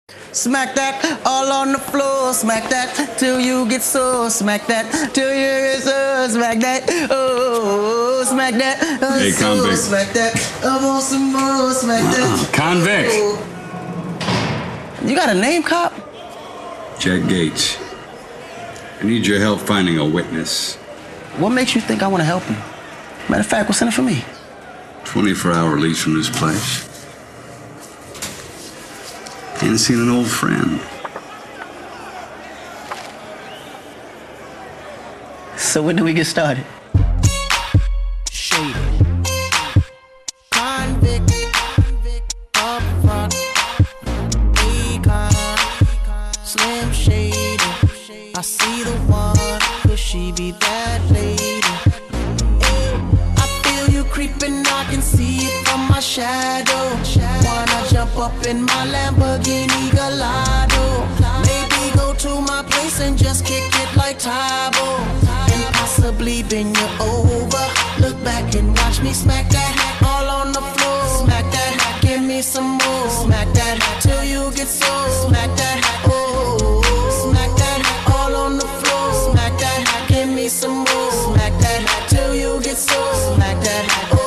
Smack that all on the floor, smack that till you get sore, smack that till you get sore, smack that, oh, smack that, hey, convict. Smack that, I want some more, smack that. Convict. Oh. You got a name, cop? Jack Gates. I need your help finding a witness. What makes you think I want to help you? Matter of fact, what's in it for me? 24-hour release from this place. Ain't seen an old friend. So when do we get started? Shady. Convict. Up front. Econ. Slim Shady. I see the one. Could she be that lady? I feel you creeping. I can see it from my shadow. Wanna jump up in my Lamborghini Gallardo. Maybe go to my place and just kick it like Tybo. And possibly bend you over. Look back and watch me smack that hat all on the floor. Smack that hat, give me some more. Smack that hat till you get sore. Smack that hat, oh. Smack that hat all on the floor. Smack that hat, give me some more. Smack that hat till you get sore. Smack that hat, oh.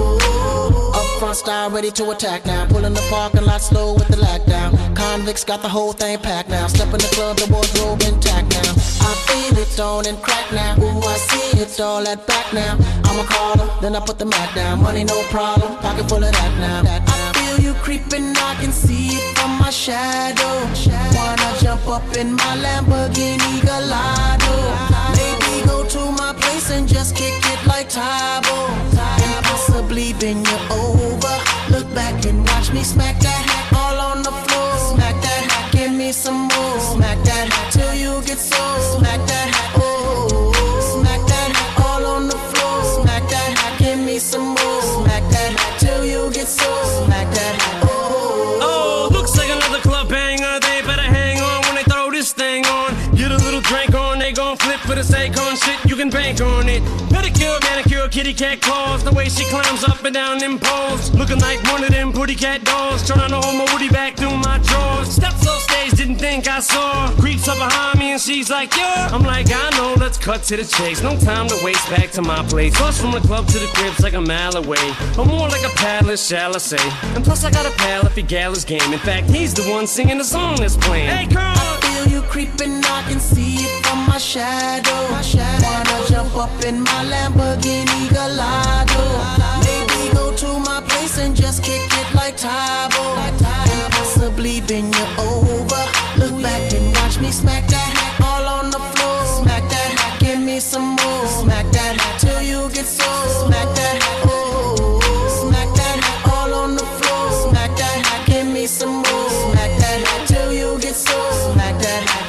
Front style ready to attack now. Pulling the parking lot slow with the lag down. Convicts got the whole thing packed now. Step in the club, the wardrobe intact now. I feel it on and crack now. Ooh, I see it's all that back now. I'ma call them, then I put the Mac down. Money no problem, pocket full of that now. I feel you creeping, I can see it from my shadow. Wanna jump up in my Lamborghini Gallardo. Maybe go to my place and just kick it like Tybo. And possibly bend you over. Look back and watch me smack that hat all on the floor. Smack that hat, give me some more. Smack that hat till you get sore. Smack that hat, oh. Smack that hat all on the floor. Smack that hat, give me some more. Smack that hat till you get sore. Smack that hat, oh. Oh, looks like another club banger. They better hang on when they throw this thing on. Get a little drink on, they gon' flip for the Akon shit. You can bank on it. Pedicure, manicure, kitty cat claws. The way she climbs up and down them poles, looking like one of them pretty cat dolls. Trying to hold my woody back through my drawers. Steps off stage, didn't think I saw. Creeps up behind me and she's like, yeah. I'm like, I know, let's cut to the chase. No time to waste, back to my place. Plus from the club to the crib's like a mile away, or more like a palace, shall I say. And plus I got a pal if he gal his game. In fact, he's the one singing the song that's playing. Hey, girl! I feel you creeping, I can see it from my shadow. Wanna jump up in my Lamborghini Gallardo. Maybe go to my place and just kick it like Tybo. And possibly bend you over. Look back and watch me smack that hat all on the floor. Smack that hat, give me some more. Smack that hat till you get sore. Smack that hat, oh. Smack that hat all on the floor. Smack that hat, give me some more. Smack that hat till you get sore. Smack that hat,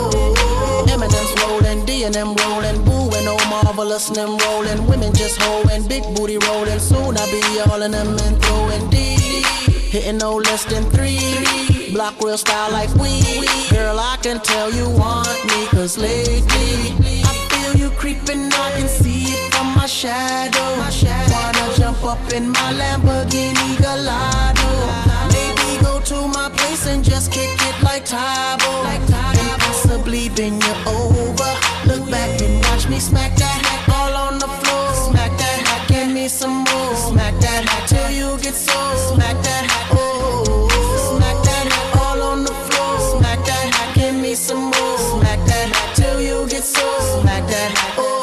oh. Eminem's rolling, D and M rolling, Boo and oh marvelous them rolling. Women just hoeing, big booty rolling. Soon I be all in them and throwing D. Hitting no less than 3. Block real style like we. Girl, I can tell you want me, cause lately I feel you creeping, I can see it from my shadow. Wanna jump up in my Lamborghini Gallardo. Maybe go to my place and just kick it like Tybo. And possibly bend you over. Look back and watch me smack that hat all on the floor. Smack that hat, give me some more. Smack that hat till you get sore. Smack that hat, oh. Smack that hat all on the floor. Smack that hat, give me some more. Smack that hat till you get sore. Smack that hat, oh.